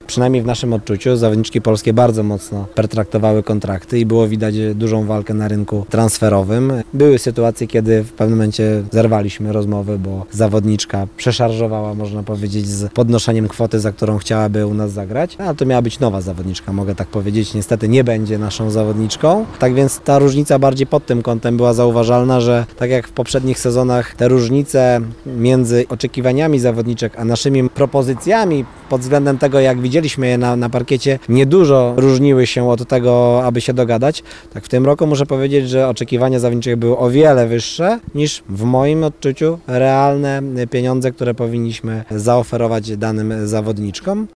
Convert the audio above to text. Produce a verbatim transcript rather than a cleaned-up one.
przynajmniej w naszym odczuciu, zawodniczki polskie bardzo mocno pertraktowały kontrakty i było widać dużą walkę na rynku transferowym. Były sytuacje, kiedy w pewnym momencie zerwaliśmy rozmowy, bo zawodniczka przeszarżowała, można powiedzieć, z podnoszeniem kwoty, za którą chciałaby u nas zagrać. A to miała być nowa zawodniczka, mogę tak powiedzieć. Niestety nie będzie naszą zawodniczką. Tak więc ta różnica bardziej pod tym kątem była zauważalna, że tak jak w poprzednich sezonach te różnice między oczekiwaniami zawodniczek a naszymi propozycjami pod względem tego, jak widzieliśmy je na, na parkiecie, niedużo różniły się od tego, aby się dogadać. Tak w tym roku muszę powiedzieć, że oczekiwania zawodniczych były o wiele wyższe niż w moim odczuciu realne pieniądze, które powinniśmy zaoferować danym zawodniczkom.